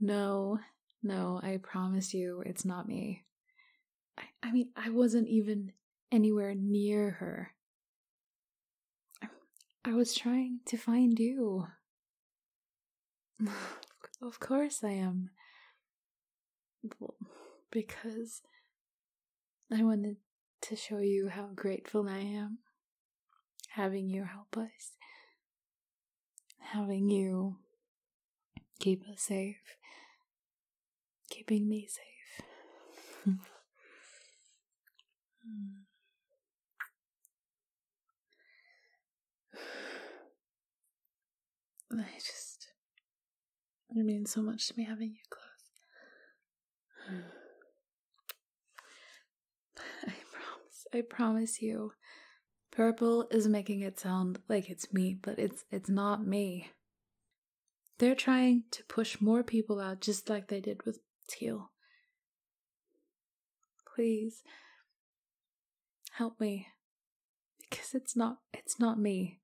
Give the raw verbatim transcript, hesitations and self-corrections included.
No, no, I promise you it's not me. I, I mean, I wasn't even anywhere near her. I, I was trying to find you. Of course I am. Well, because I wanted to show you how grateful I am having you help us, having you keep us safe, keeping me safe. I just, it means so much to me having you close. I promise, I promise you, Purple is making it sound like it's me, but it's it's not me. They're trying to push more people out just like they did with Teal. Please help me, because it's not it's not me.